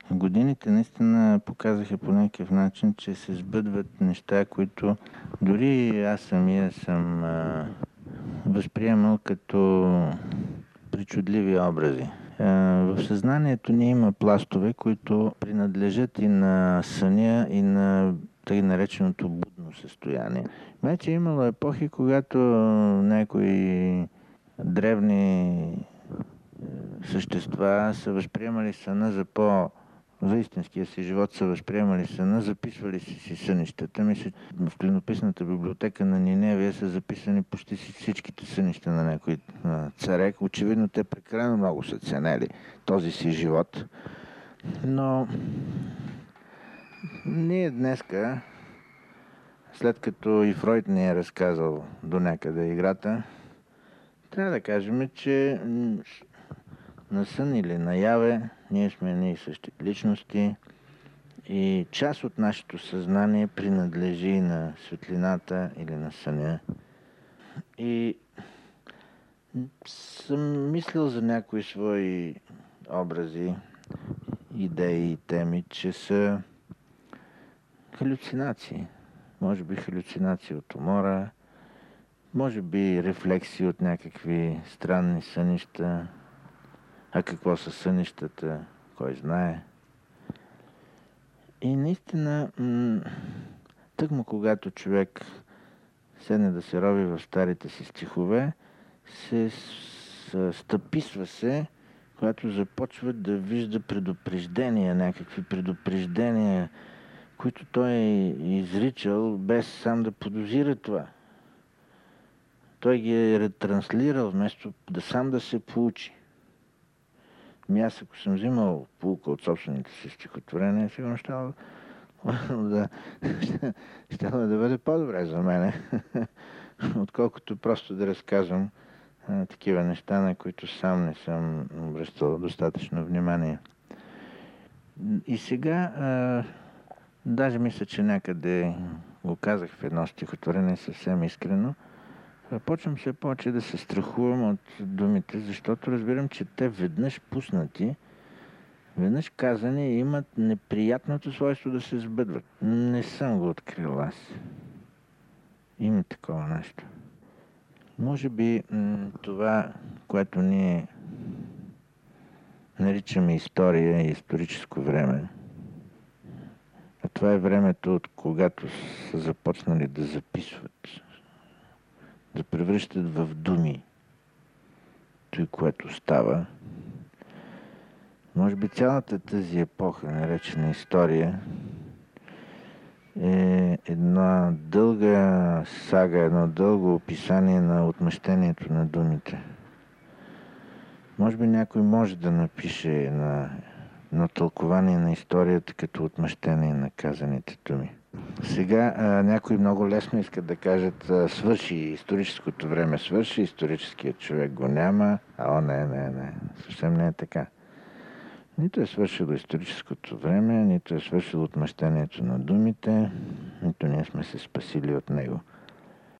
годините наистина показаха по някакъв начин, че се сбъдват неща, които дори аз самия съм възприемал като причудливи образи. В съзнанието ни има пластове, които принадлежат и на съня, и на тъй нареченото будно състояние. Вече имало епохи, когато някои древни същества са възприемали съня за истинския си живот са възприемали съня, записвали си сънищата. Мисля, в клинописната библиотека на Ниневия са записани почти всичките сънища на някой царе. Очевидно те прекалено много са ценели този си живот. Но ние днеска, след като и Фройд ни е разказал до някъде играта, трябва да кажем, че на сън или наяве ние сме ние същи личности и част от нашето съзнание принадлежи на светлината или на съня. И съм мислил за някои свои образи, идеи и теми, че са халюцинации. Може би халюцинации от умора, може би рефлексии от някакви странни сънища. А какво са сънищата, кой знае. И наистина, тъкмо когато човек седне да се рови в старите си стихове, се стъписва се, когато започва да вижда предупреждения, някакви предупреждения, които той е изричал без сам да подозира това. Той ги е ретранслирал, вместо да сам да се поучи. Аз, ако съм взимал поука от собствените си стихотворения, сигурно щяло да бъде по-добре за мене, отколкото просто да разказвам такива неща, на които сам не съм обръщал достатъчно внимание. И сега, даже мисля, че някъде го казах в едно стихотворение съвсем искрено, почвам все повече да се страхувам от думите, защото разбирам, че те веднъж пуснати, веднъж казани имат неприятното свойство да се сбъдват. Не съм го открил аз. Има такова нещо. Може би това, което ние наричаме история и историческо време, а това е времето, от когато са започнали да записват, да превръщат в думи той, което става. Може би цялата тази епоха, наречена история, е една дълга сага, едно дълго описание на отмъщението на думите. Може би някой може да напише на тълкование на историята като отмъщение на казаните думи. Сега някои много лесно искат да кажат свърши историческото време, свърши, историческият човек го няма, не, съвсем не е така. Нито е свършило историческото време, нито е свършило отмъщението на думите, нито ние сме се спасили от него.